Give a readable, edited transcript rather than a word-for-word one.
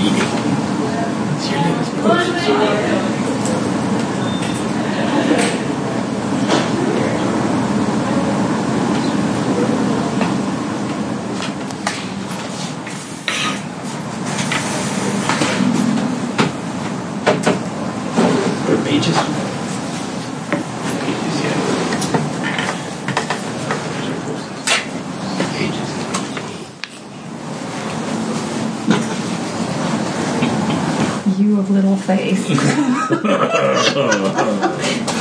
eating. It's your name is potions. Pages? Pages, yeah. Pages. You of little face.